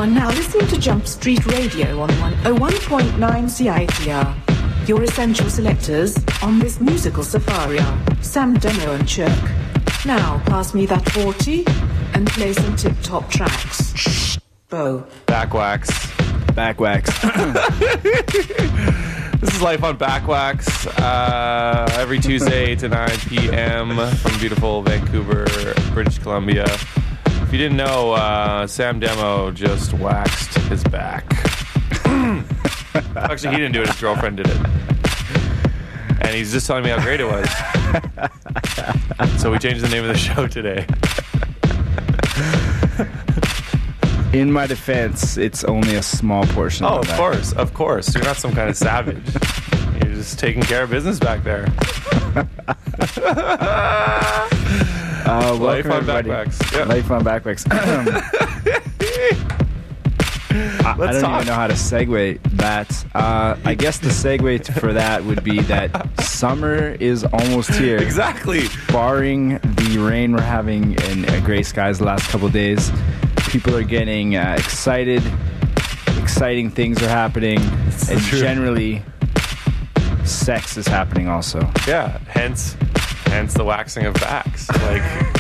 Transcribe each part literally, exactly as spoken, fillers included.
are now listening to Jump Street Radio on oh one point nine C I T R. Your essential selectors on this musical safari are Sam Demo and Chirk. Now, pass me that forty and play some tip-top tracks. Bo. Backwax. Backwax. This is Life on Backwax. Uh, every Tuesday, eight to nine p.m. from beautiful Vancouver, British Columbia. If you didn't know, uh, Sam Demo just waxed his back. Actually, he didn't do it. His girlfriend did it. And he's just telling me how great it was. So we changed the name of the show today. In my defense, it's only a small portion Oh, of of that. course. Of course. You're not some kind of savage. You're just taking care of business back there. Uh, Life welcome on everybody. Backpacks. Yeah. Life on Backpacks. I, I don't talk. even know how to segue that. Uh, I guess the segue t- for that would be that summer is almost here. Exactly. Barring the rain we're having and uh, gray skies the last couple days, people are getting uh, excited. Exciting things are happening. And true. generally, sex is happening also. Yeah. Hence, hence the waxing of backs. Like,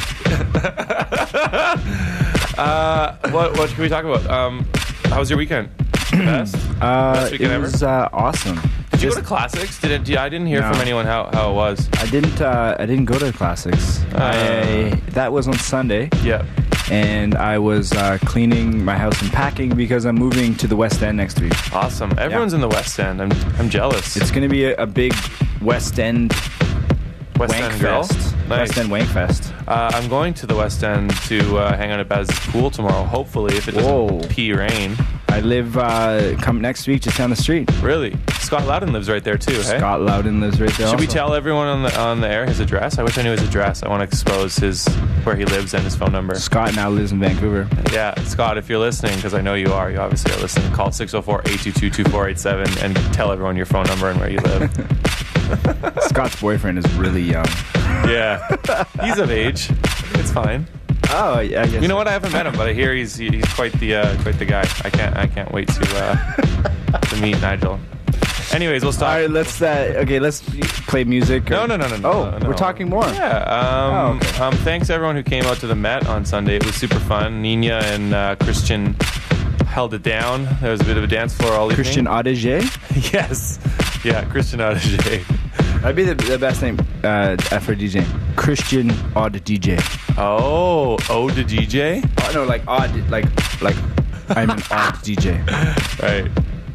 uh, what what can we talk about? Um, how was your weekend? Best? Uh, Best weekend it ever? was uh, awesome. Did you Just- go to Classics? Did it? I didn't hear No. from anyone how, how it was. I didn't. Uh, I didn't go to the classics. I, that was on Sunday, Yeah. and I was uh, cleaning my house and packing because I'm moving to the West End next week. Awesome. Everyone's in the West End. I'm I'm jealous. It's going to be a, a big West End West wank End girl. fest. Nice. West End wank fest. Uh, I'm going to the West End to uh, hang out at Baz's pool tomorrow. Hopefully, if it doesn't Whoa. pee rain. I live uh, come next week just down the street. Really? Scott Loudon lives right there too. Hey. Scott Loudon lives right there. Should we also. tell everyone on the on the air his address? I wish I knew his address. I want to expose his where he lives and his phone number. Scott now lives in Vancouver. Yeah, Scott, if you're listening, because I know you are, you obviously are listening. Call six oh four, eight two two, two four eight seven and tell everyone your phone number and where you live. Scott's boyfriend is really young. Yeah, he's of age. It's fine. Oh, yeah, I guess. You know what? I haven't met him, but I hear he's he's quite the uh, quite the guy. I can't I can't wait to uh, to meet Nigel. Anyways, we'll stop. All right, let's. Uh, okay, let's play music. No, or- no, no, no, no. Oh, no. we're talking more. Yeah. Um, Oh, okay. um, thanks everyone who came out to the Met on Sunday. It was super fun. Nina and uh, Christian held it down. There was a bit of a dance floor all evening. Christian Audiger. Yes. Yeah, Christian Audiger. That'd be the, the best name uh, for DJing. Christian Odd D J. Oh, oh, the D J? Oh no, like odd, like like I'm an odd D J. Right.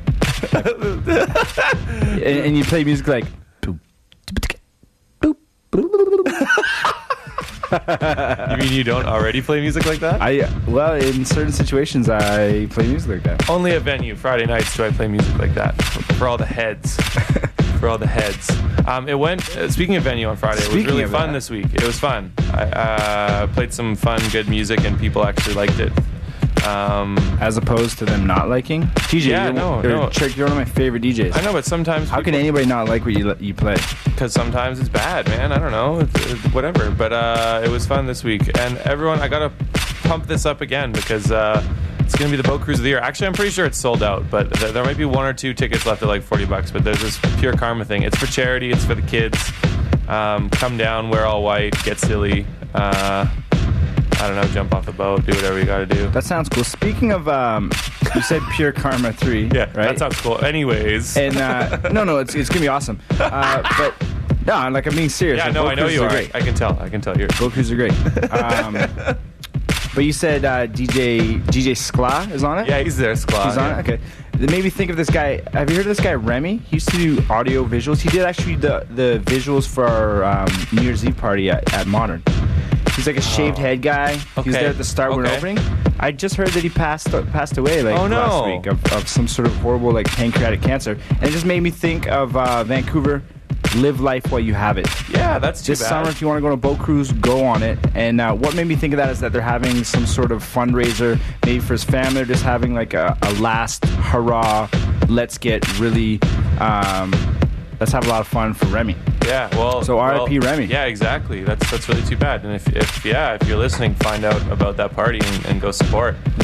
And, and you play music like. boop, boop, boop. You mean you don't already play music like that? I well, in certain situations, I play music like that. Only at venue. Friday nights do I play music like that. For, for all the heads. For all the heads. Um, it went, uh, speaking of venue on Friday, it was Speaking really of fun that. this week. It was fun. I uh, played some fun, good music, and people actually liked it. Um, As opposed to them not liking D J. Yeah, you're, no, or, no. Trick, you're one of my favorite D Js. I know, but sometimes How can anybody not like what you you play? Because sometimes it's bad, man. I don't know. It's, it's whatever. But uh, it was fun this week. And everyone, I got to pump this up again because uh, it's going to be the Boat Cruise of the Year. Actually, I'm pretty sure it's sold out, but th- there might be one or two tickets left at like forty bucks. But there's this Pure Karma thing. It's for charity. It's for the kids. Um, come down, wear all white, get silly. Uh, I don't know, jump off the boat, do whatever you got to do. That sounds cool. Speaking of, um, you said Pure Karma three, Yeah, right? that sounds cool. Anyways. And uh, no, no, it's it's gonna be awesome. Uh, but no, like I'm being serious. yeah, Like, no, boat I know cruises you are. Great. I can tell. I can tell you're. Boat cruises are great. Um, but you said uh, D J D J Skla is on it. Yeah, he's there, Skla. He's on yeah. it. Okay. It made me think of this guy. Have you heard of this guy Remy? He used to do audio visuals. He did actually the the visuals for our um, New Year's Eve party at, at Modern. He's like a shaved Oh. head guy. He was Okay. there at the start when Okay. opening. I just heard that he passed passed away like Oh, no. last week of, of some sort of horrible like pancreatic cancer, and it just made me think of uh, Vancouver. Live life while you have it. Yeah, that's too This bad. summer, if you want to go on a boat cruise, go on it. And uh, what made me think of that is that they're having some sort of fundraiser, maybe for his family. They're just having like a, a last hurrah. Let's get really, um, let's have a lot of fun for Remy. Yeah, well. So R I P well, Remy. Yeah, exactly. That's that's really too bad. And if, if yeah, if you're listening, find out about that party and, and go support. Yeah.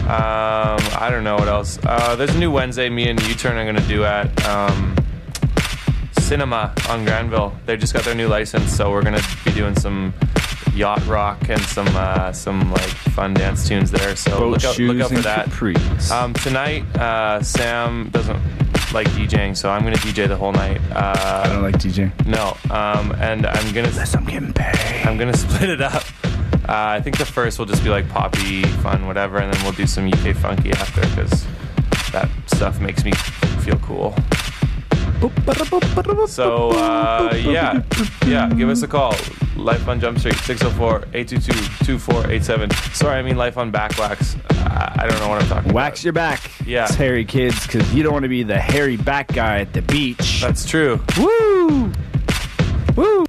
Um, I don't know what else. Uh, there's a new Wednesday me and U-Turn are going to do at um, Cinema on Granville. They just got their new license, so we're going to be doing some yacht rock and some uh, some like fun dance tunes there. So Boat look out, shoes look out for and that. capris. Um, tonight, uh, Sam doesn't like DJing, so I'm going to D J the whole night. Uh, I don't like DJing. No, um, and I'm gonna Unless I'm getting paid. I'm gonna split it up. Uh, I think the first will just be like poppy, fun, whatever, and then we'll do some U K funky after because that stuff makes me feel cool. So uh, yeah, yeah, give us a call. Life on Jump Street, six oh four, eight two two, two four eight seven. Sorry, I mean Life on Backwax. I, I don't know what I'm talking Wax about. your back. Yeah. It's hairy kids, because you don't want to be the hairy back guy at the beach. That's true. Woo! Woo!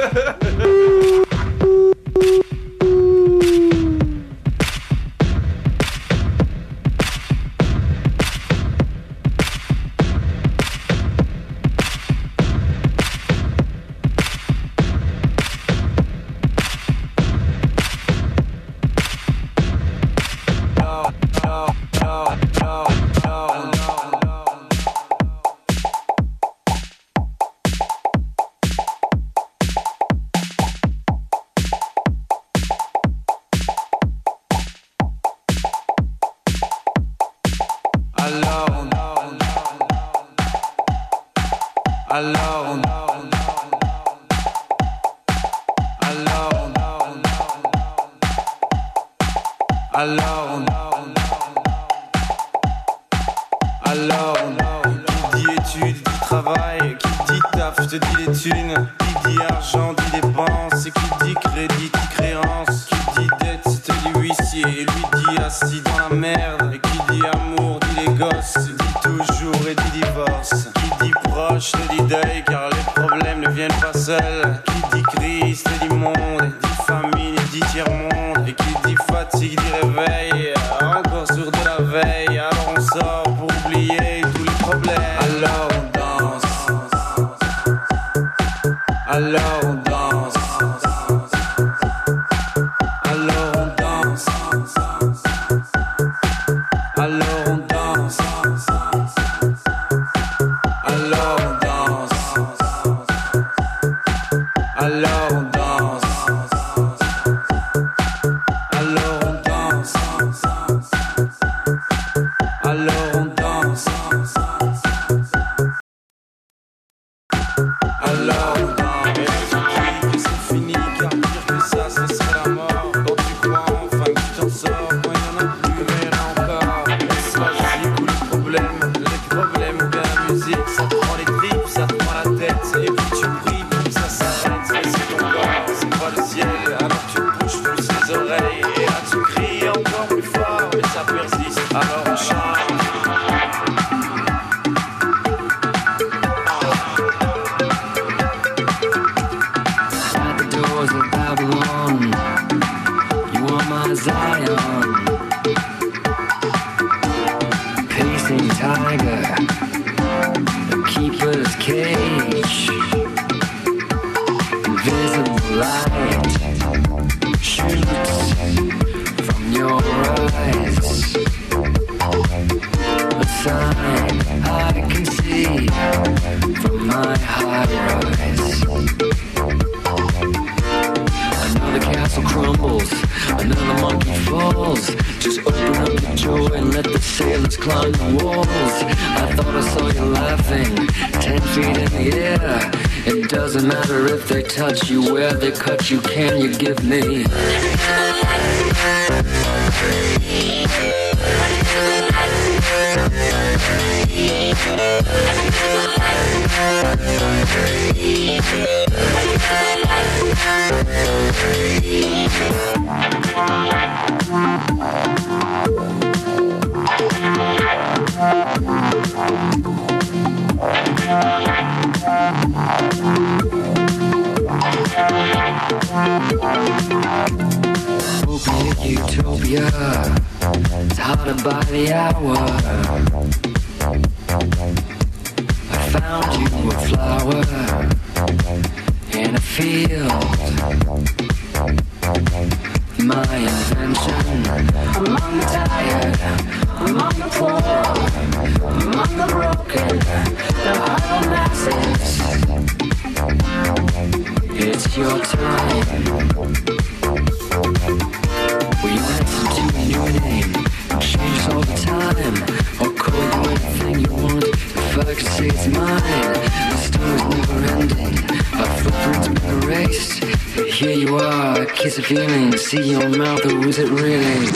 alone, alone. Qui dit études, dit travail, qui dit taf, je te dis les thunes. Qui dit argent, dit dépenses, et qui dit crédit, dit créance. Qui dit dette, te dit huissier, et lui dit assis dans la merde. Et qui dit amour, dit les gosses, dit toujours et dit divorce. Qui dit proche, te dit deuil, car les problèmes ne viennent pas seuls. Qui dit crise, te dit monde, dit famine, dit tiers-monde. Et qui dit fatigue, dit réveil, encore sourd de la veille. Alors on sort pour oublier tous les problèmes. Alors on danse, alors on danse, alors on danse, alors on danse, alors on danse, alors on danse, alors on danse, alors on danse, alors on danse. Et là tu cries que c'est fini, car pire que ça, ce serait la mort. Quand tu crois enfin que tu t'en sors, quand il n'y en a plus, mais là encore. Et ça, c'est où les problèmes, les problèmes ou bien la musique, ça te prend les tripes, ça te prend la tête. Et puis tu pries pour que ça s'arrête, mais c'est ton corps, c'est pas le ciel. Alors tu bouges plus les oreilles, et là tu cries encore plus fort, mais ça persiste, alors on chante. At the doors of Babylon, you are my Zion, pacing tiger, the keeper's cage, invisible light shoots from your eyes, a sign I can see from my high rise. Another castle crumbles, another monkey falls. Just open up the door and let the sailors climb the walls. I thought I saw you laughing, ten feet in the air. It doesn't matter if they touch you, where they cut you, can you give me? Opiate utopia, it's harder by the hour. I found you a flower in a field, my invention. Among the tired, among the poor, among the broken, the hollow masses. It's your time. We answer to a new name, change all the time. I'll call you anything you want, if I could say it's mine. The story's never ending, our footprints been erased. But here you are, a kiss of feeling. See your mouth, or was it really?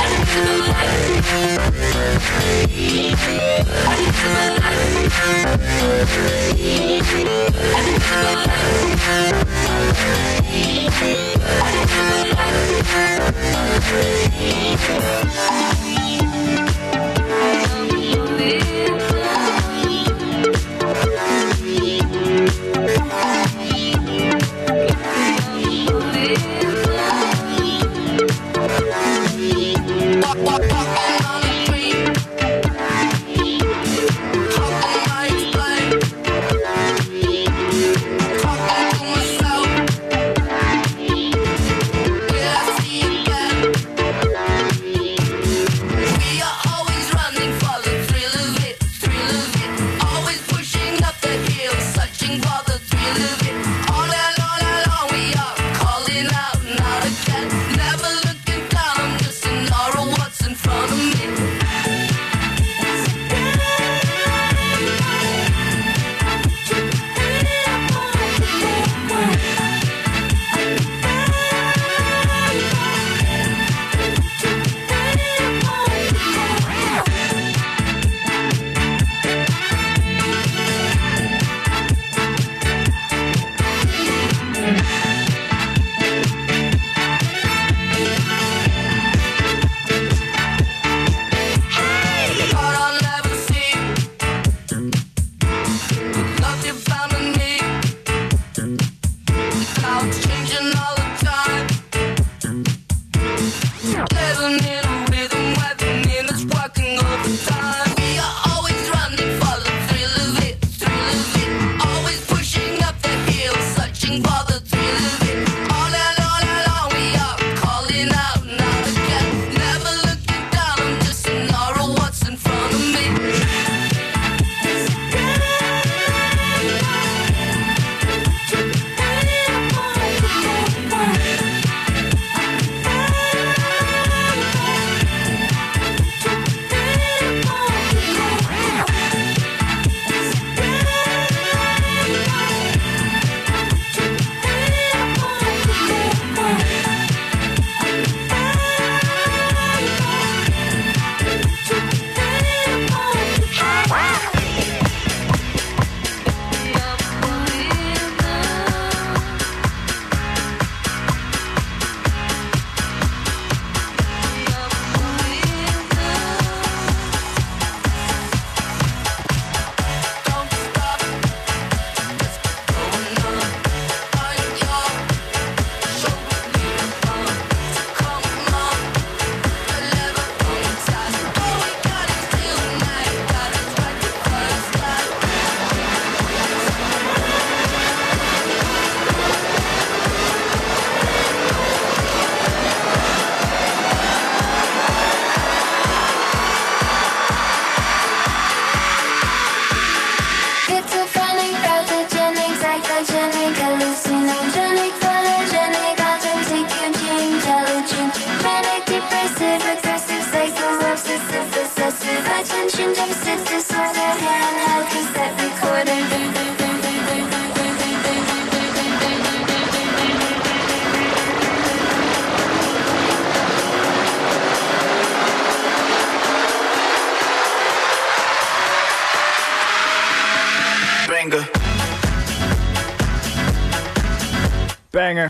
Banger.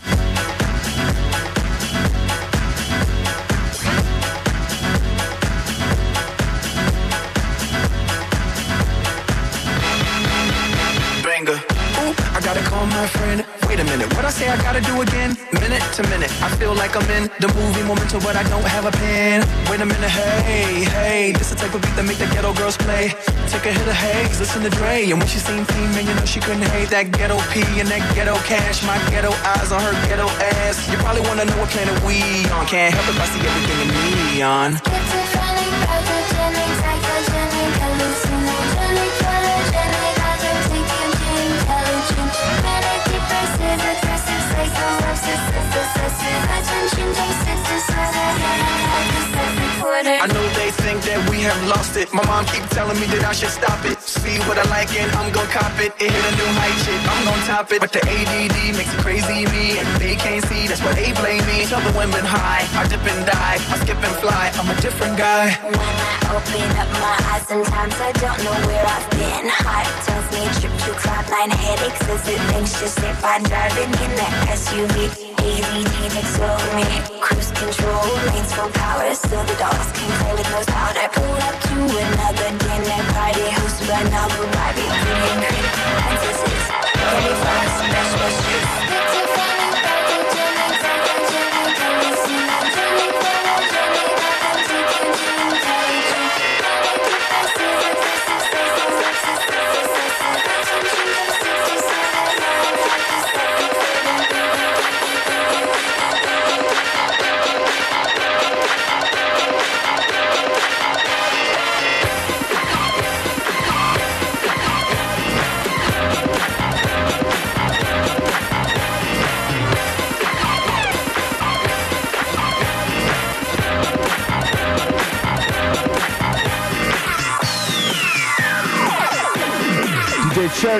Banger. Ooh, I gotta call my friend. Wait a minute, what I say I gotta do again? Minute to minute, I feel like I'm in the movie Memento, but I don't have a pen. Wait a minute, hey, hey, this the type of beat that make the ghetto girls play. Take a hit of haze, listen to Dre, and when she seen P, man, you know she couldn't hate that ghetto P and that ghetto cash. My ghetto eyes on her ghetto ass. You probably wanna know what planet we on. Can't help if I see everything in neon. Schizophrenic, pathogenic, psychogenic, hallucinogenic, photogenic, authentic, intelligent, manic, depressive, aggressive, psycho, obsessive, possessive, attention, basic disorder, obsessive disorder. I know they think that we have lost it. My mom keep telling me that I should stop it. See what I like and I'm gon' cop it. It hit a new height, shit, I'm gon' top it. But the A D D makes it crazy me, and they can't see, that's why they blame me. Tell the women high, I dip and die, I skip and fly, I'm a different guy. When I open up my eyes, sometimes I don't know where I've been. Heart tells me trip to cloudline, headaches as it anxious if I'm driving in that S U V. A D D takes over me, cruise control, lanes full power, so the dogs can play with no powder. Pull up to another dinner party, hosted by Nabu Barbie, Green Creek, Princesses, ready for a special shoot. Schizophrenic, pathogenic, psychogenic, hallucinogenic, photogenic, authentic, intelligent, manic, depressive, aggressive, psycho, obsessive, possessive, attention, basic disorder, obsessive disorder. D J Check.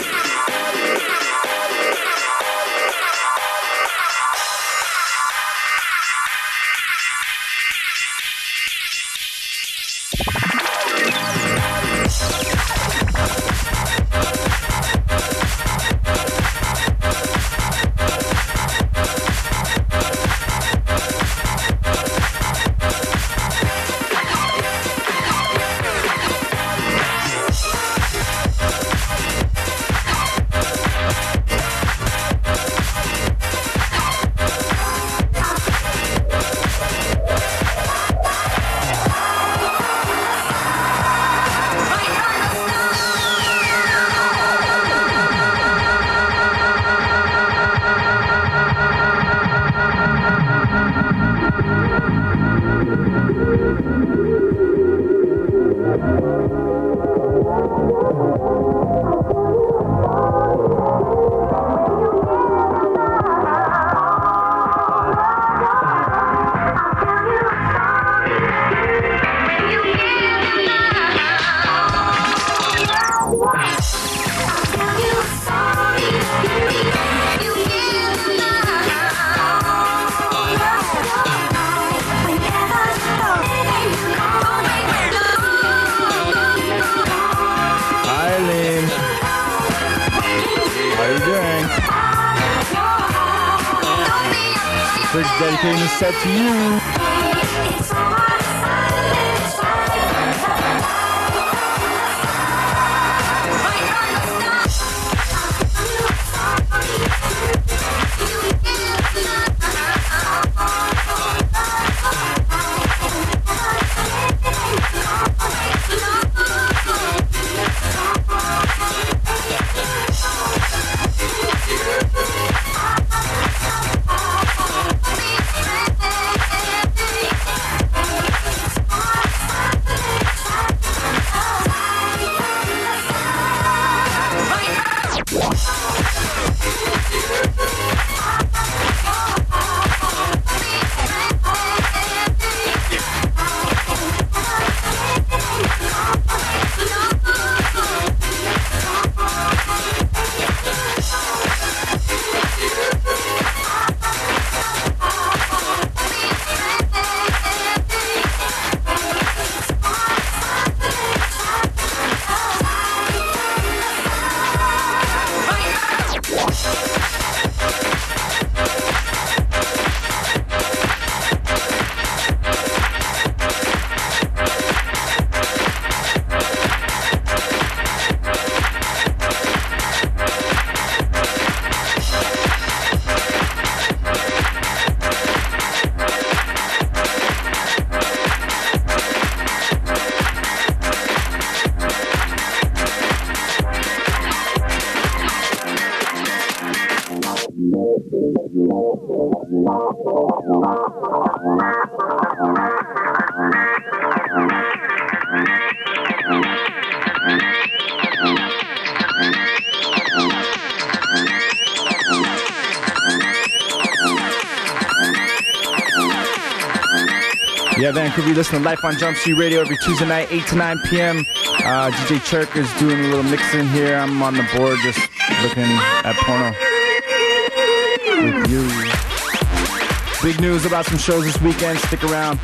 Dedicating this set to you. Yeah, Vancouver, you listen to Life on Jump Street Radio every Tuesday night, eight to nine p.m. Uh, D J Chirk is doing a little mixing here. I'm on the board just looking at porno with you. Big news about some shows this weekend. Stick around.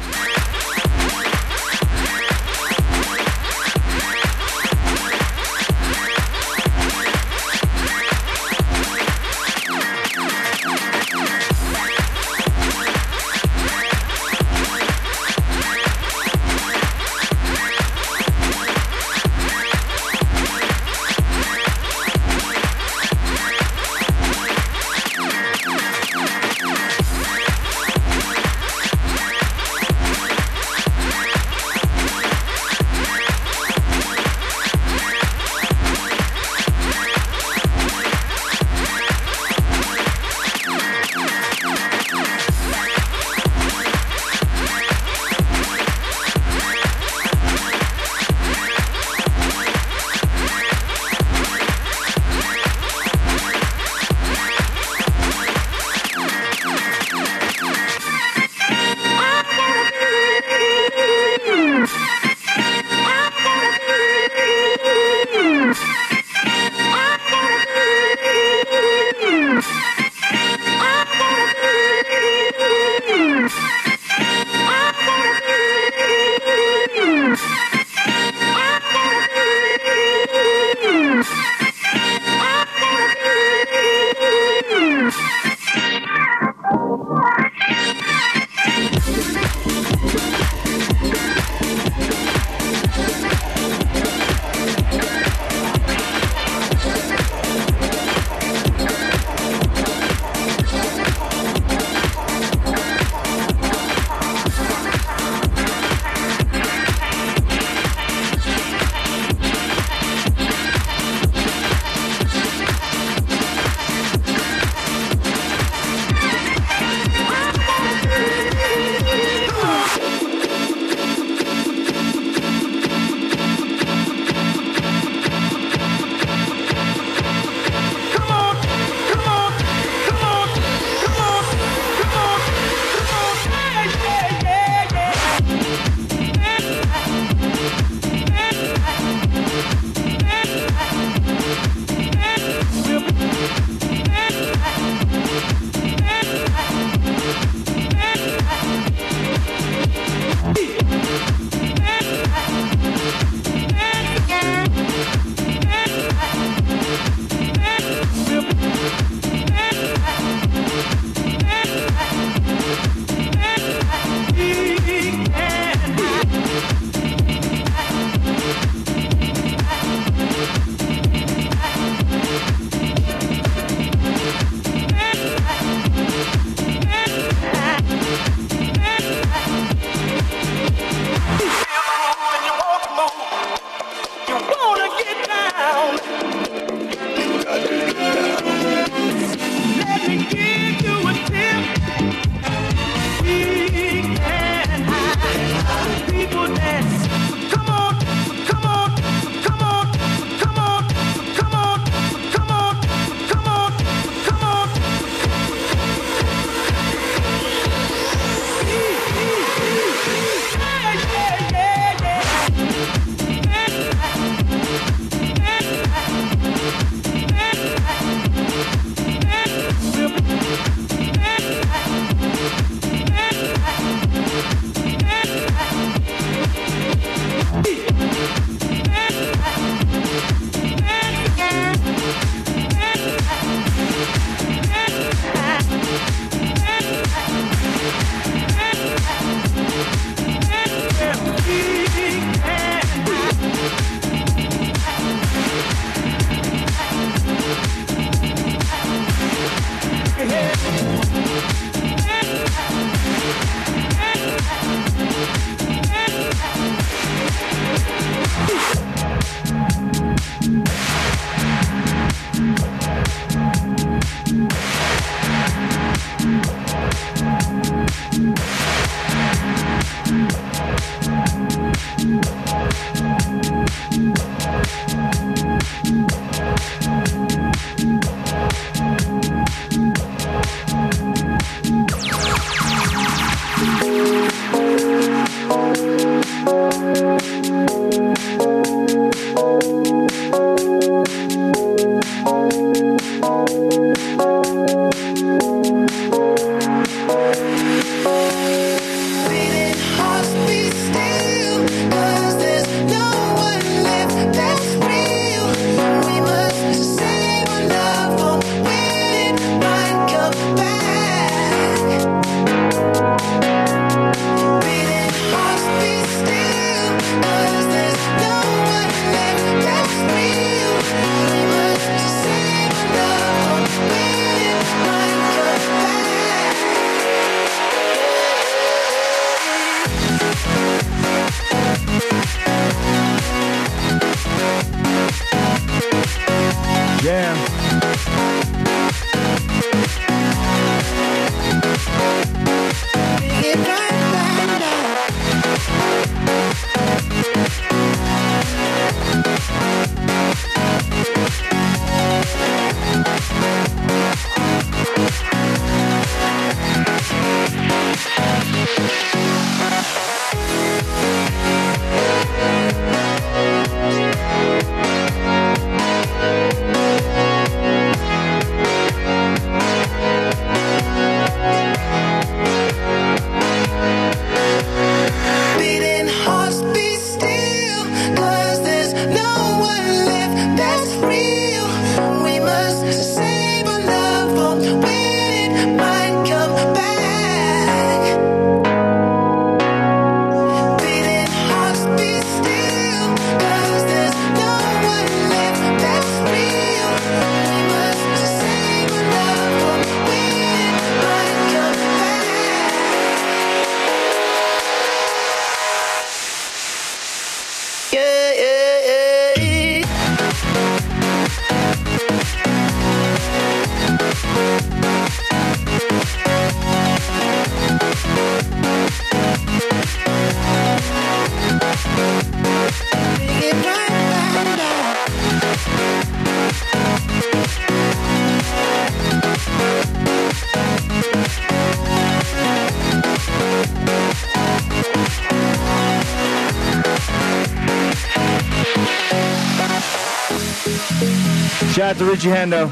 Shout out to Richie Hendo.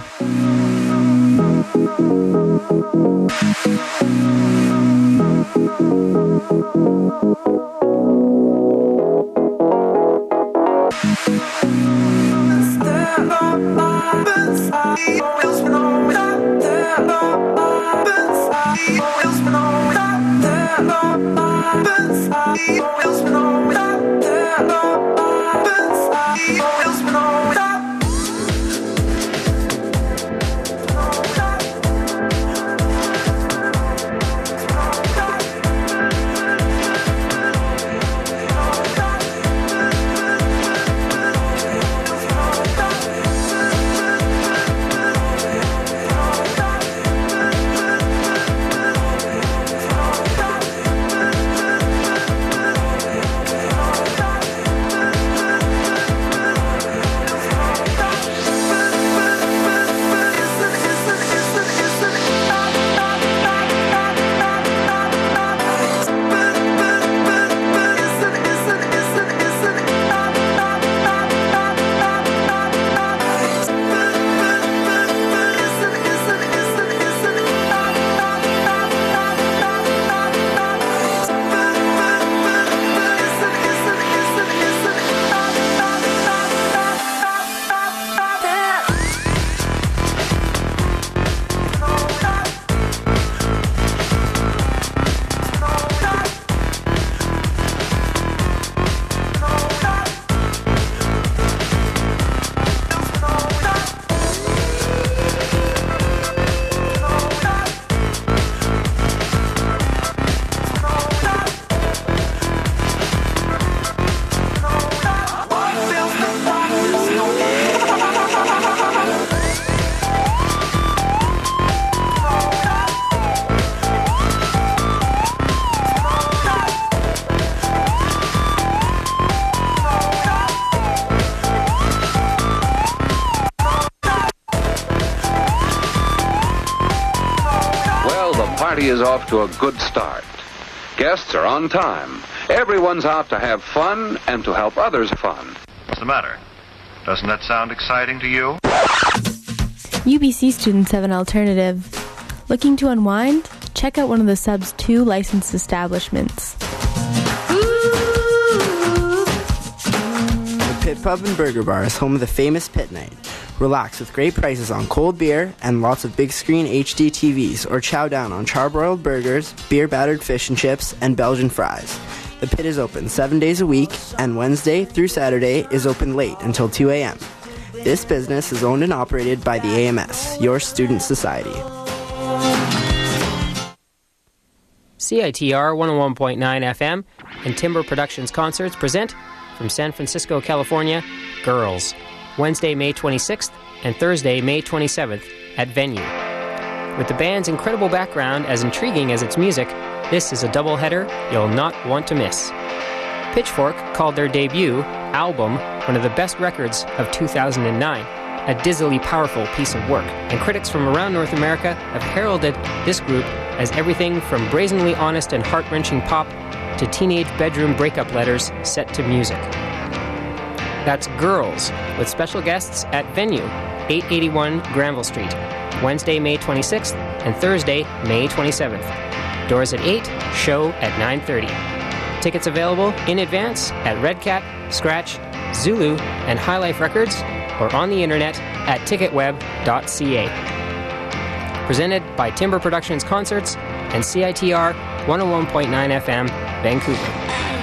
Party is off to a good start. Guests are on time. Everyone's out to have fun and to help others have fun. What's the matter? Doesn't that sound exciting to you? U B C students have an alternative. Looking to unwind? Check out one of the sub's two licensed establishments. The Pit Pub and Burger Bar is home of the famous Pit Night. Relax with great prices on cold beer and lots of big screen H D T Vs, or chow down on charbroiled burgers, beer-battered fish and chips, and Belgian fries. The Pit is open seven days a week, and Wednesday through Saturday is open late until two a.m. This business is owned and operated by the A M S, your student society. C I T R one oh one point nine F M and Timber Productions Concerts present, from San Francisco, California, Girls, Wednesday, May twenty-sixth and Thursday, May twenty-seventh at Venue. With the band's incredible background as intriguing as its music, this is a doubleheader you'll not want to miss. Pitchfork called their debut album one of the best records of two thousand nine, a dizzily powerful piece of work, and critics from around North America have heralded this group as everything from brazenly honest and heart-wrenching pop to teenage bedroom breakup letters set to music. That's Girls, with special guests at Venue, eight eighty-one Granville Street, Wednesday, May twenty-sixth and Thursday, May twenty-seventh. Doors at eight, show at nine thirty. Tickets available in advance at Red Cat, Scratch, Zulu, and High Life Records, or on the internet at ticketweb dot c a. Presented by Timber Productions Concerts and C I T R one oh one point nine F M, Vancouver.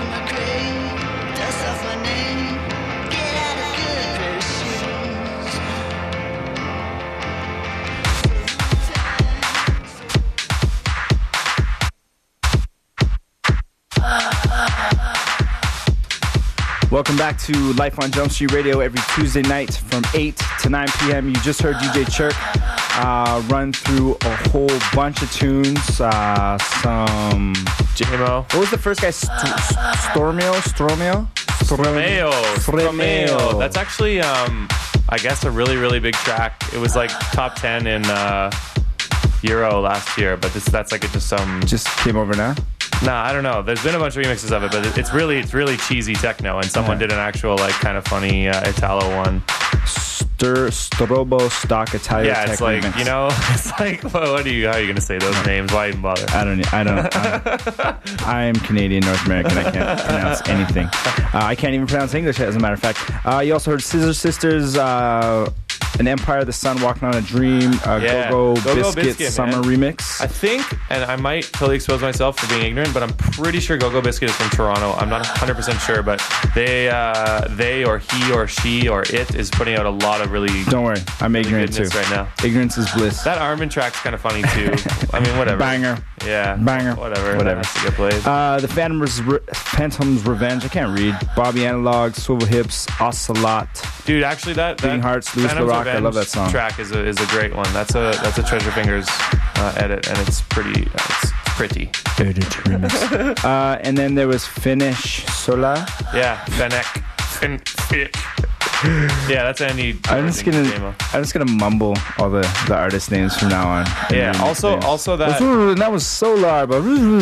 Welcome back to Life on Jump Street Radio every Tuesday night from eight to nine p.m. You just heard D J Chirk uh, run through a whole bunch of tunes. Uh, some... J-Mo. What was the first guy? St- Stormio? Stormio? Stromeo. Stromeo. That's actually, um, I guess, a really, really big track. It was like top ten in uh, Euro last year, but this that's like it just some... Just came over now? Nah, I don't know. There's been a bunch of remixes of it, but it's really it's really cheesy techno, and someone yeah. did an actual like kind of funny uh, Italo one. Stir Strobo Stock Italian Yeah, Tech it's like, remix. you know, it's like, well, what are you, how are you going to say those names? Why even bother? I don't. I don't. I, I am Canadian, North American. I can't pronounce anything. Uh, I can't even pronounce English, as a matter of fact. Uh, you also heard Scissor Sisters, uh, An Empire of the Sun, Walking on a Dream, uh, Yeah. Go-Go, Go-Go Biscuit, Biscuit, Summer man. Remix. I think, and I might totally expose myself for being ignorant, but I'm pretty sure Go-Go Biscuit is from Toronto. I'm not one hundred percent sure, but they, uh, they or he or she or it is putting out a lot of really Don't worry, I'm really ignorant too. goodness right now. Ignorance is bliss. That Armin track's kind of funny too. I mean, whatever. Banger. Yeah. Banger. Whatever. Whatever. That has to get played. Uh, the Phantom's, Re- Phantom's Revenge. I can't read. Bobby Analog, Swivel Hips, Ocelot. Dude, actually, that, that Beating Hearts, Louis Phantom's LaRock. I Revenge love that song. track is a is a great one. That's a that's a Treasure Fingers uh, edit, and it's pretty. Uh, it's pretty. Edit remix. uh, and then there was Finish Sola. Yeah, Fennec. Fin- fin- yeah, that's Andy. I'm just gonna demo. I'm just gonna mumble all the, the artist names from now on. Yeah. And Also, names. also that And that was Solar, but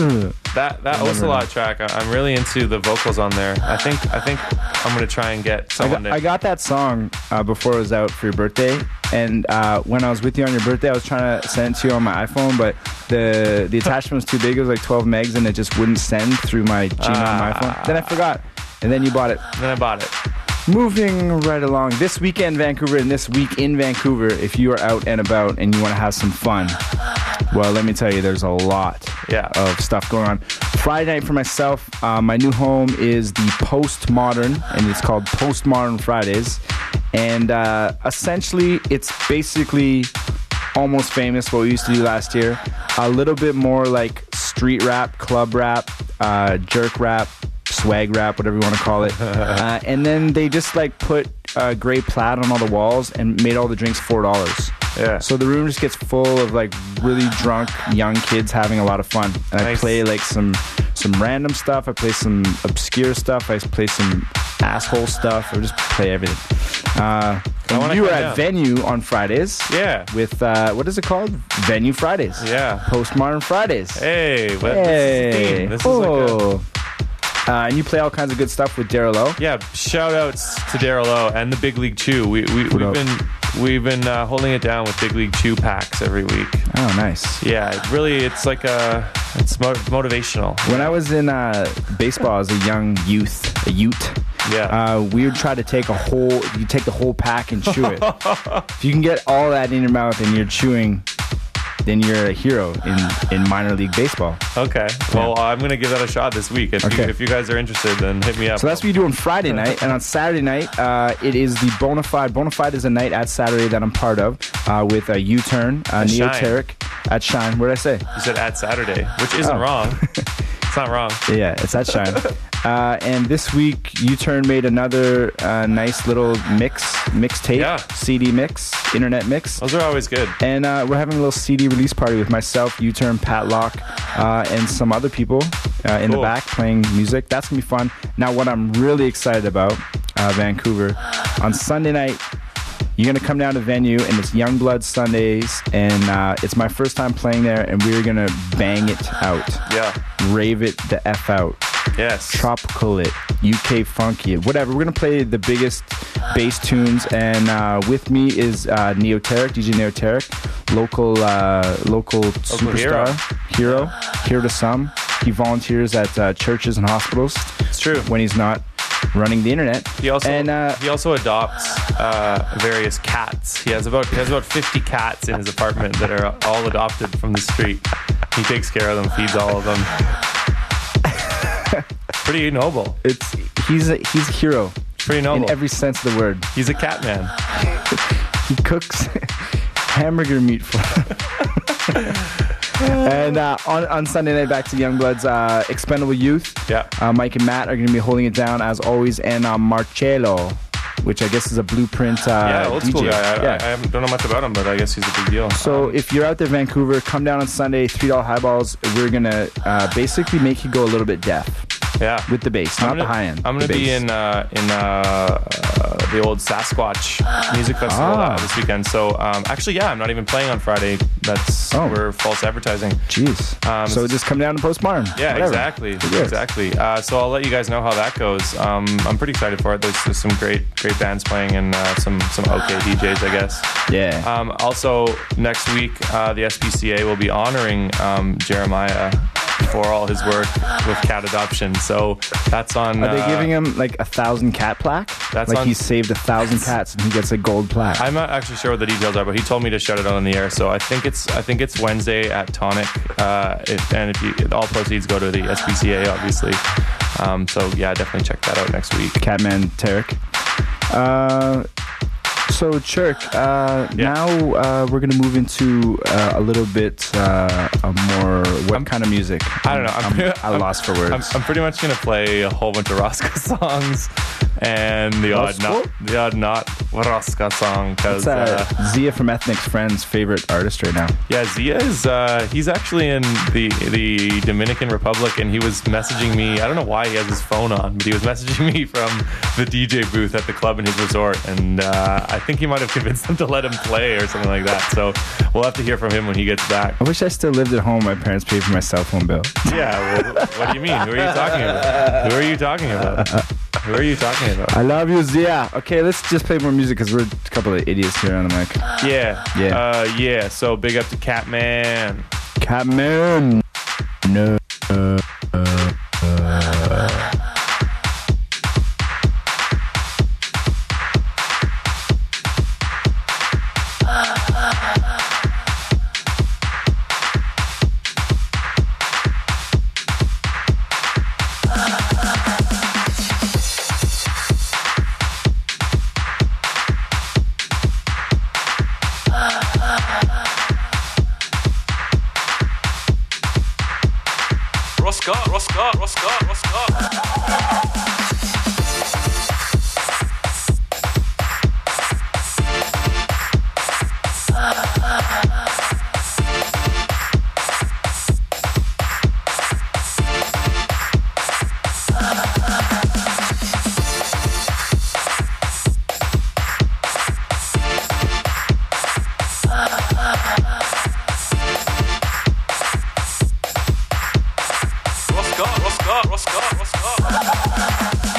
that that Ocelot track, I- I'm really into the vocals on there. I think I think I'm gonna try and get I someone got, to. I got that song uh, before it was out for your birthday, and uh, when I was with you on your birthday, I was trying to send it to you on my iPhone, but the the attachment was too big. It was like twelve megs, and it just wouldn't send through my Gmail on my Ah. iPhone. Then I forgot, and then you bought it. Then I bought it. Moving right along, this weekend Vancouver and this week in Vancouver, if you are out and about and you want to have some fun, well, let me tell you, there's a lot Yeah. of stuff going on. Friday night for myself, uh, my new home is the Postmodern, and it's called Postmodern Fridays. And uh, essentially, it's basically Almost Famous, what we used to do last year. A little bit more like street rap, club rap, uh, jerk rap, swag rap, whatever you want to call it. uh, and then they just like put uh, gray plaid on all the walls and made all the drinks four dollars. Yeah. So the room just gets full of like really drunk young kids having a lot of fun. And Nice. I play like some some random stuff. I play some obscure stuff. I play some asshole stuff. I just play everything. Uh, I wanna and you were come at down. Venue on Fridays. Yeah. With uh, what is it called? Venue Fridays. Yeah. Postmodern Fridays. Hey, what, Hey. this is the theme. This oh. is like a. Uh, and you play all kinds of good stuff with Daryl O. Yeah, shout outs to Daryl O and the Big League Chew. We, we, What we've up? been we've been uh, holding it down with Big League Chew packs every week. Oh, nice. Yeah, it really, it's like a, it's mo- motivational. When I was in uh, baseball as a young youth, a ute, Yeah. uh, we would try to take a whole, you take the whole pack and chew it. If you can get all that in your mouth and you're chewing, then you're a hero in, in minor league baseball. Okay. Well, I'm going to give that a shot this week. If, Okay. you, if you guys are interested, then hit me up. So that's what you do on Friday night, and on Saturday night, uh, it is the Bonafide. Bonafide is a night at Saturday that I'm part of uh, with a U-turn, uh, At Shine. Neoteric at Shine. What did I say? You said at Saturday, which isn't Oh. wrong. It's not wrong. Yeah, it's at Shine. Uh, and this week, U-Turn made another uh, nice little mix, mixtape, Yeah. C D mix, internet mix. Those are always good. And uh, we're having a little C D release party with myself, U-Turn, Pat Locke, uh, and some other people uh, in the Cool. back playing music. That's going to be fun. Now, what I'm really excited about, uh, Vancouver, on Sunday night, you're going to come down to Venue, and it's Youngblood Sundays, and uh, it's my first time playing there, and we're going to bang it out. Yeah. Rave it the F out. Yes. Tropical it, U K funky it, whatever. We're gonna play the biggest bass tunes, and uh, with me is uh, Neoteric, D J Neoteric, local uh, local superstar, hero, hero to some. He volunteers at uh, churches and hospitals. It's true. When he's not running the internet. He also and uh, he also adopts uh, various cats. He has about he has about fifty cats in his apartment that are all adopted from the street. He takes care of them, feeds all of them. Pretty noble. It's he's a, he's a hero. Pretty noble in every sense of the word. He's a cat man. He cooks hamburger meat for And uh, on, on Sunday night, back to Youngblood's uh, Expendable Youth. Yeah. Uh, Mike and Matt are going to be holding it down as always, and uh, Marcello, which I guess is a Blueprint uh, yeah, old D J. school guy. I, yeah. I, I don't know much about him, but I guess he's a big deal. So if you're out there, Vancouver, come down on Sunday, three dollar highballs. We're going to uh, basically make you go a little bit deaf. Yeah. With the bass, not I'm gonna, the high end. I'm going to be in uh, in uh, uh, the old Sasquatch Music Festival Ah. uh, this weekend. So um, actually, yeah, I'm not even playing on Friday. That's Oh. we're false advertising. Jeez. Um, so just come down to Postmodern. Yeah, Whatever. exactly, Who cares? exactly. Uh, so I'll let you guys know how that goes. Um, I'm pretty excited for it. There's, there's some great, great bands playing and uh, some some okay D Js, I guess. Yeah. Um, also, next week, uh, the S P C A will be honoring um, Jeremiah for all his work with cat adoption. So that's on. Are they uh, giving him like a thousand cat plaque? That's like on- he saved a thousand cats and he gets a gold plaque. I'm not actually sure what the details are, but he told me to shout it out on the air. So I think it's I think it's Wednesday at Tonic, uh, if, and if you, all proceeds go to the S P C A, obviously. Um, so yeah, definitely check that out next week. Catman Tarek. Uh, so Chirk, uh, Yeah. now uh, we're gonna move into uh, a little bit uh, a more what kind of music? I don't know. I'm, I'm, at a I'm- loss for words. I'm, I'm pretty much gonna play a whole bunch of Rosca songs and the odd Roscoe? not the odd not Rosca song because That's uh, uh, Zia from Ethnic's Friends' favorite artist right now. yeah, Zia is uh, he's actually in the the Dominican Republic, and he was messaging me. I don't know why he has his phone on, but he was messaging me from the D J booth at the club in his resort, and uh, I think he might have convinced them to let him play or something like that. So we'll have to hear from him when he gets back. I wish I still lived at home. My parents paid for my cell phone bill. Yeah, well, what do you mean? Who are you talking about? Who are you talking about? Who are you talking about? I love you, Zia. Okay, let's just play more music because we're a couple of idiots here on the mic. Yeah. Yeah. Uh, yeah. So big up to Catman. Catman. No. Uh, uh, uh. Rosca, Rosca, Rosca, Rosca. Rosca, Rosca, Rosca, Rosca.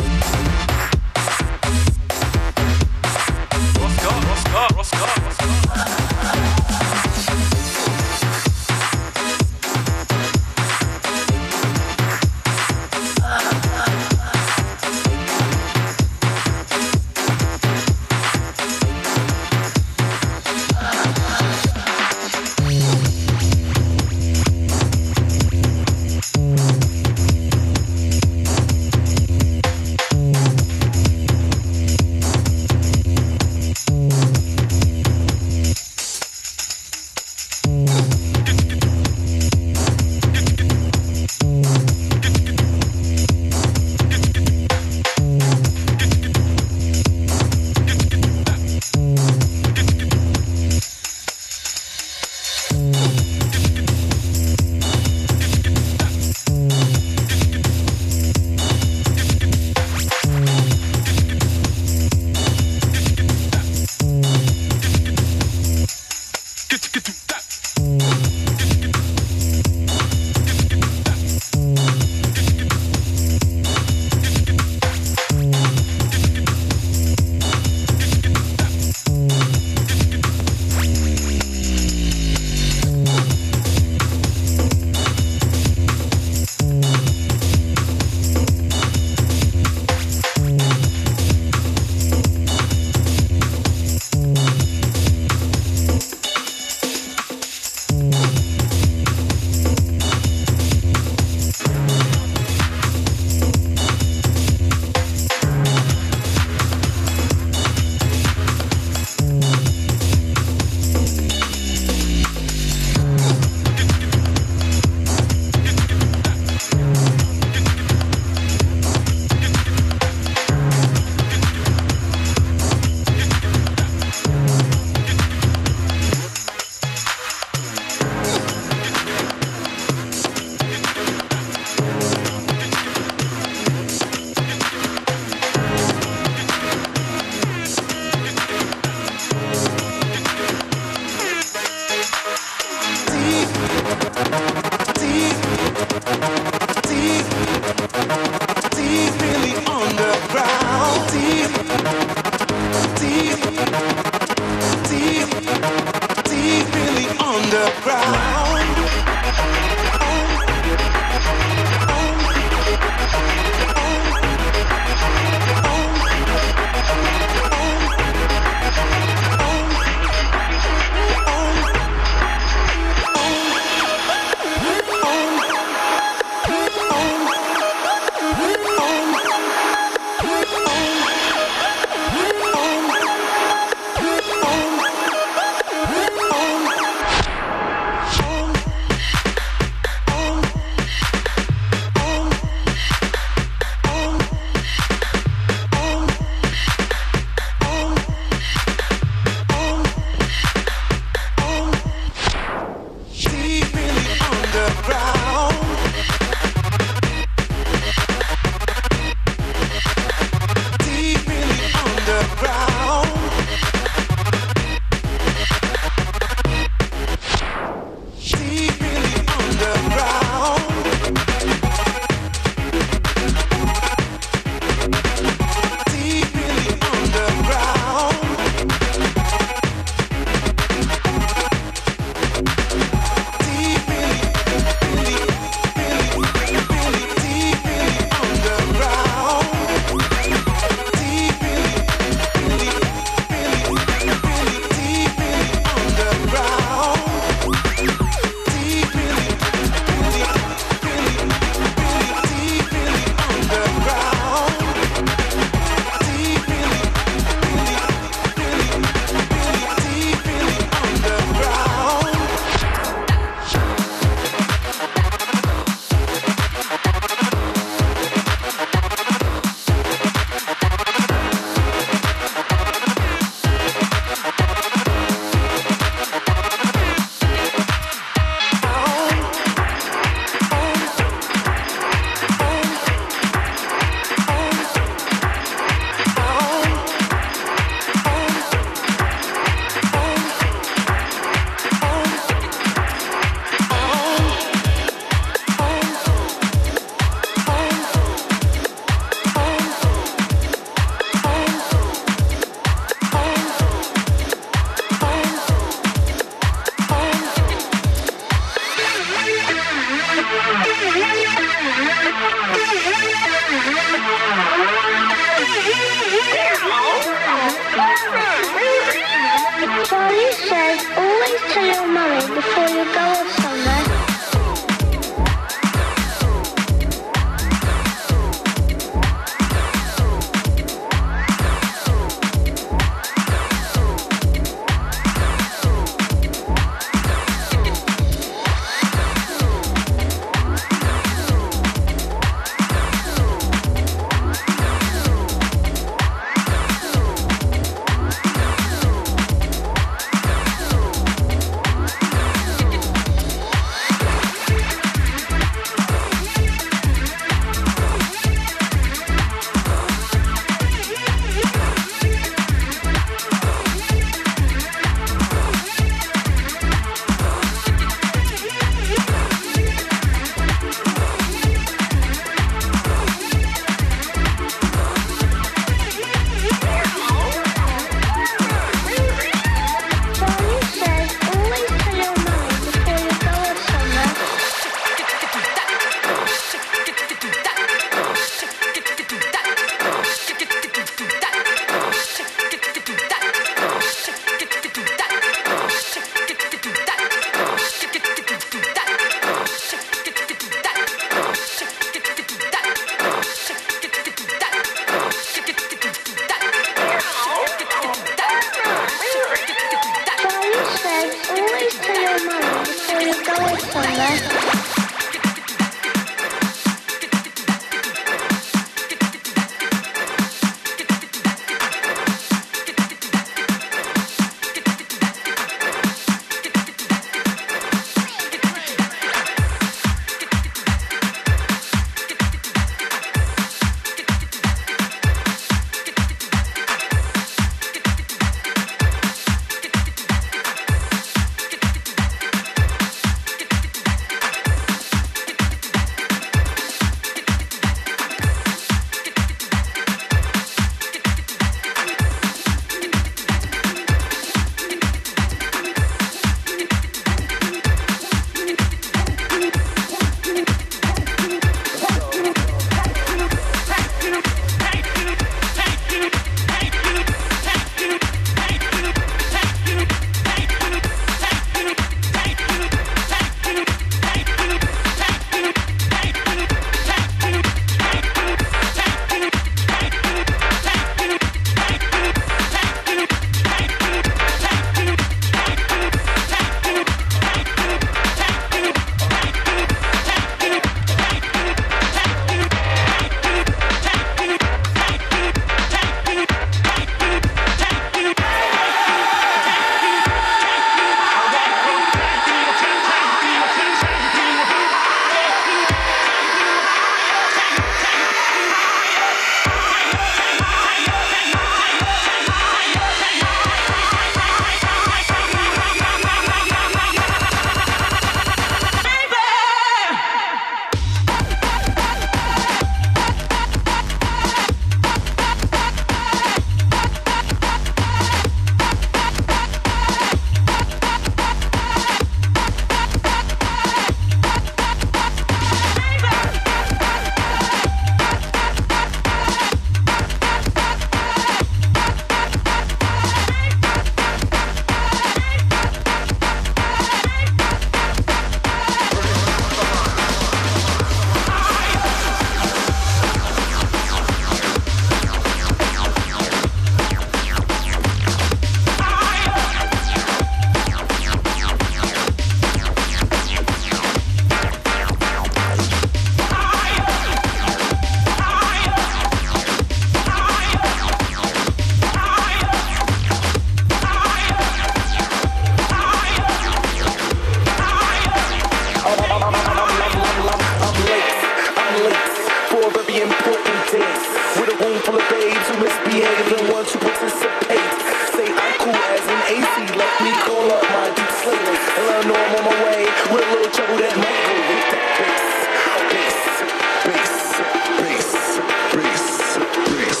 with a room full of babes who misbehave and want to participate. Say I'm cool as an A C, let me call up my deep slavers and let them know I'm on my way with a little trouble that might go with that bass, bass, bass, bass, bass, bass,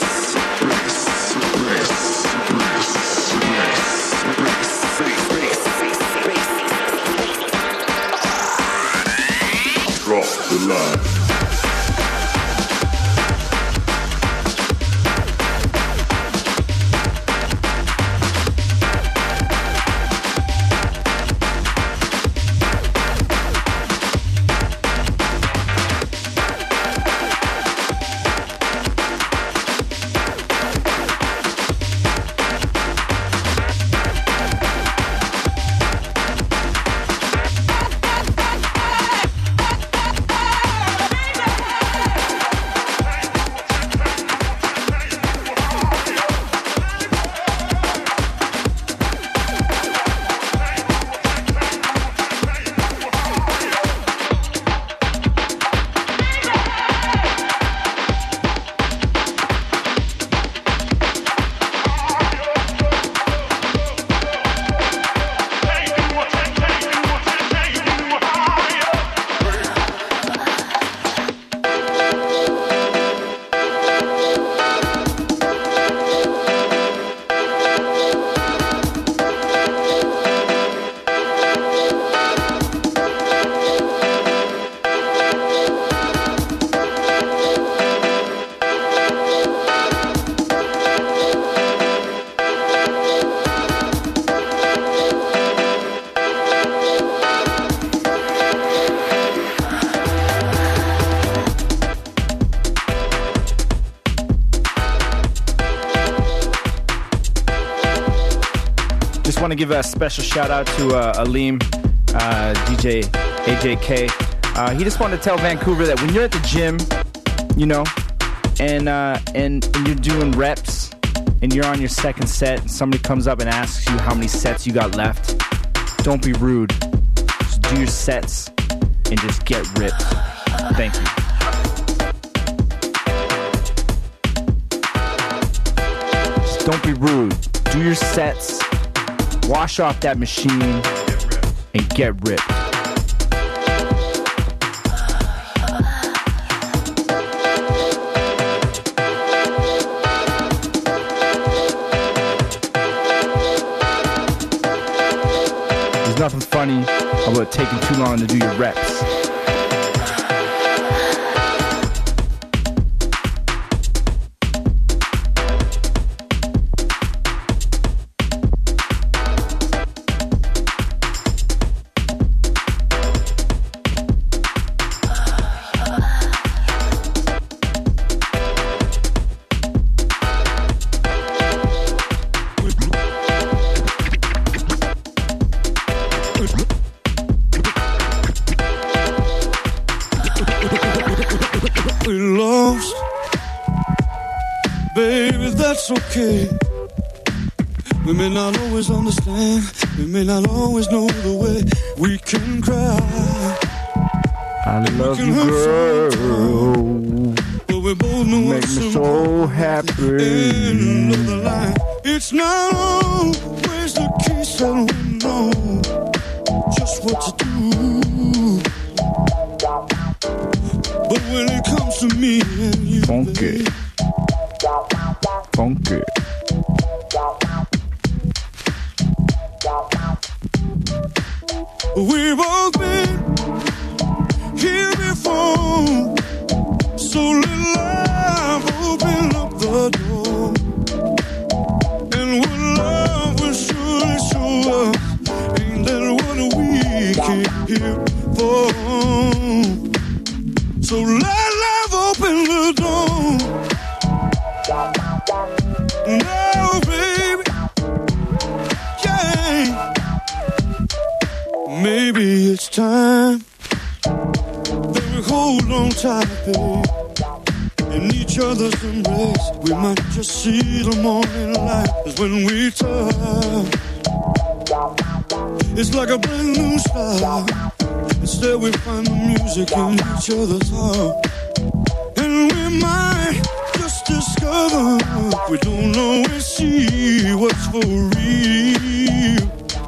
bass, bass, bass, bass, bass, bass. Drop the line. Want to give a special shout out to uh, Aleem, uh, D J A J K. Uh, he just wanted to tell Vancouver that when you're at the gym, you know, and, uh, and and you're doing reps, and you're on your second set, and somebody comes up and asks you how many sets you got left, don't be rude. Just do your sets and just get ripped. Thank you. Just don't be rude. Do your sets. Wash off that machine and get ripped. There's nothing funny about taking too long to do your reps. Okay, we may not always understand, we may not always know the way we can cry. I love you, girl. But we both know make me so happy. End of the line. It's not always the case that we know just what to do. But when it comes to me and you, funky. Funky. We've all been here before, so let love open up the door. And what love will surely show us, ain't that what we came here for? So let love open the door. No, baby, yeah. Maybe it's time that we hold on tight, baby. In each other's embrace, we might just see the morning light. 'Cause when we touch, it's like a brand new start. Instead we find the music in each other's heart. And we might just discover love, we don't always see what's for real.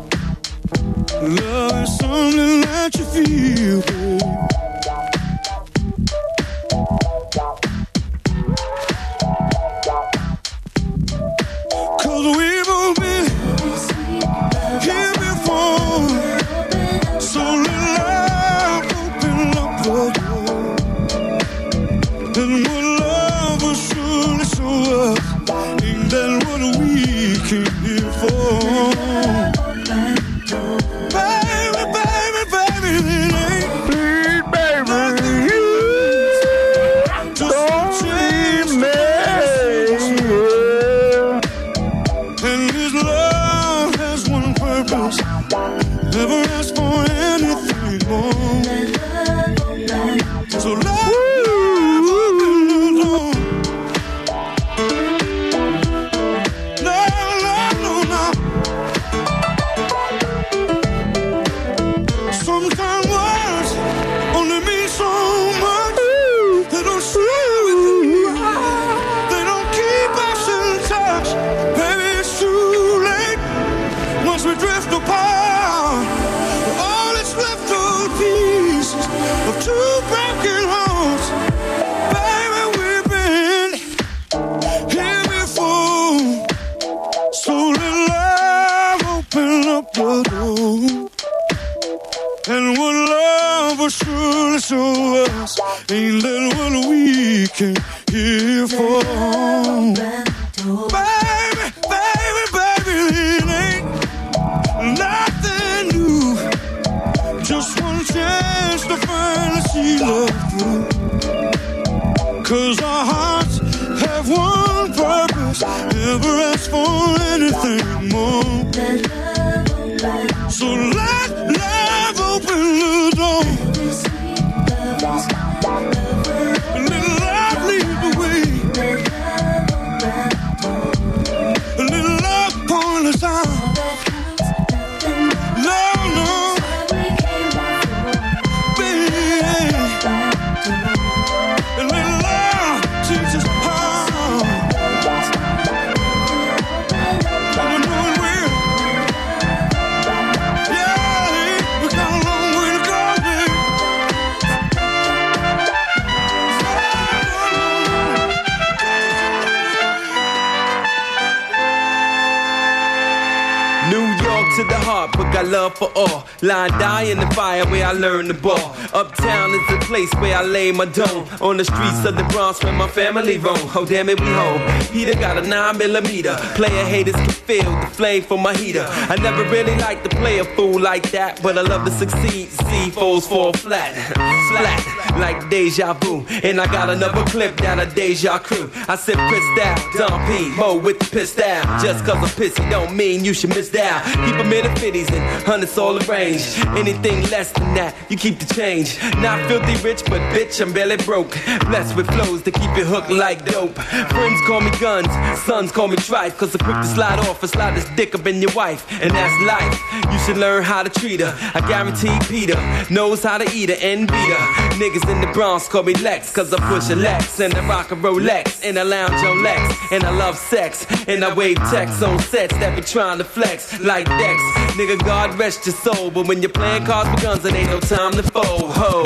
Love is something that you feel, babe. Cause we've all been here before. So let love open up the door. And what love will surely show us, ain't that what we came here for? Baby, baby, baby, it ain't sweet, baby. Just change me. And this love has one purpose, never ask for anything more. So love. Show us, ain't that what we came here for? Baby, baby, baby, it ain't nothing new. Just one chance to finally see love through. Cause our hearts have one purpose, never ask for anything more. So let love open the door. To the heart, but got love for all. Line die in the fire where I learned the ball. Uptown is the place where I lay my dome. On the streets of the Bronx where my family roam. Oh damn it, we home. Peter got a nine millimeter. Player haters can feel the flame from my heater. I never really liked to play a fool like that, but I love to succeed. See foes fall flat, flat like deja vu. And I got another clip down a deja crew. I said pissed out, Don P, Mo with the pissed out. Just cause I'm pissy don't mean you should miss out. Keep them in the fifties and hundreds all arranged. Anything less than that, you keep the change. Not filthy rich, but bitch, I'm barely broke. Blessed with flows to keep it hooked like dope. Friends call me guns, sons call me trife. Cause I'm quick to slide off and slide this dick up in your wife. And that's life, you should learn how to treat her. I guarantee Peter knows how to eat her and beat her. Niggas in the Bronx call me Lex. Cause I push a Lex and I rock a Rolex. And I lounge on Lex, and I love sex. And I wave texts on sets that be trying to flex like Dex. Nigga, God rest your soul. But when you're playing cards with guns, it ain't no time to fold. Ho.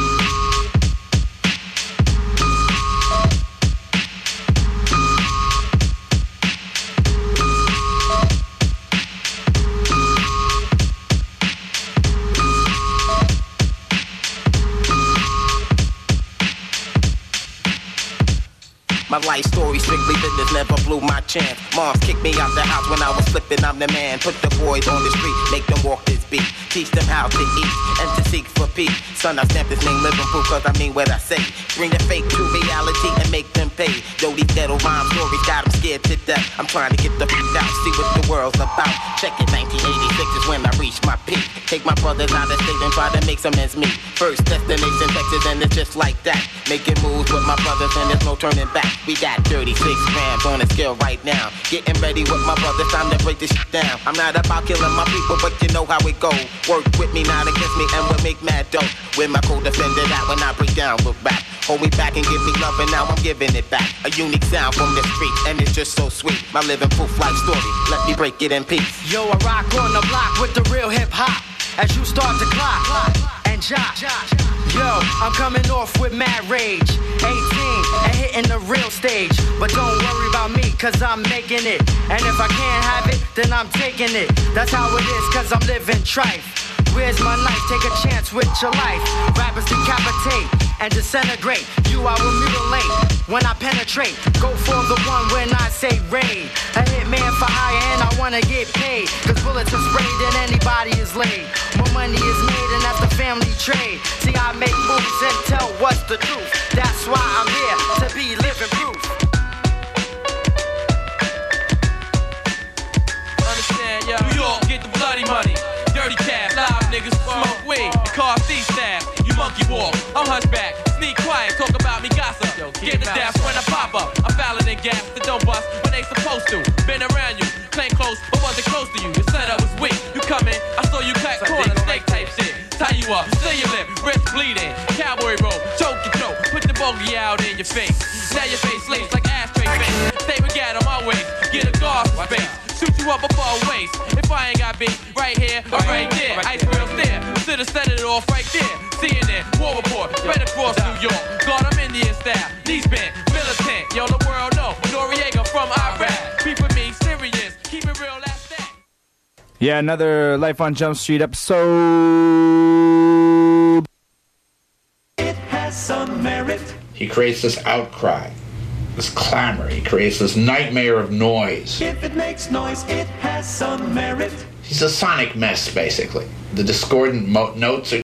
My life story strictly business, never blew my chance. Moms kicked me out the house when I was slipping, I'm the man. Put the boys on the street, make them walk this beat. Teach them how to eat and to seek for peace. Son, I stamp this name living proof cause I mean what I say. Bring the fake to reality and make them pay. Yo, these ghetto rhyme stories got them scared to death. I'm trying to get the f*** out, see what the world's about. Check it, nineteen eighty-six is when I reach my peak. Take my brothers out of state and try to make some ends meet. First destination Texas and it's just like that. Making moves with my brothers and there's no turning back. We got thirty-six grams on the scale right now. Getting ready with my brothers, time to break this shit down. I'm not about killing my people, but you know how it goes. Work with me, not against me, and we'll make mad dough. With my co-defender that when I break down with rap. Hold me back and give me love, and now I'm giving it back. A unique sound from the street, and it's just so sweet. My living proof life story, let me break it in peace. Yo, I rock on the block with the real hip-hop. As you start to clock and jock. Yo, I'm coming off with mad rage. eighteen and hitting the real stage. But don't worry about me, cause I'm making it. And if I can't have it, then I'm taking it. That's how it is, cause I'm living trife. Where's my knife? Take a chance with your life. Rappers decapitate and disintegrate. You I will mutilate when I penetrate. Go for the one when I say raid. A hitman for hire and I wanna get paid. Cause bullets are sprayed and anybody is laid. More money is made and that's the family trade. See, I make moves and tell what's the truth. That's why I'm here to be living proof. Understand, yo. New York, get the bloody money. Dirty cash, live niggas smoke weed, car thief staff, you monkey walk, I'm hunchback, sneak quiet, talk about me gossip, get the death when I pop up, I'm fouler than gas that don't bust when they supposed to, been around you, claim close, but wasn't close to you, your setup was weak, you come in, I saw you cut corners, snake type shit, tie you up, seal your lip, wrist bleeding, cowboy roll, choke your throat, put the bogey out in your face, now your face lace like ashtray face, stay baguette on my waist, get a guard for space. Shoot you up before I waste. If I ain't got beat, right here or right there. Ice real stare. Should've set it off right there. C N N, war report, spread across New York. God, I'm Indian style. Knees bent, militant. Yo, the world know. Noriega from Iraq. Keep with me, serious. Keep it real, that's that. Yeah, another Life on Jump Street episode. It has some merit. He creates this outcry. This clamor. He creates this nightmare of noise. If it makes noise, it has some merit. He's a sonic mess, basically. The discordant mo- notes are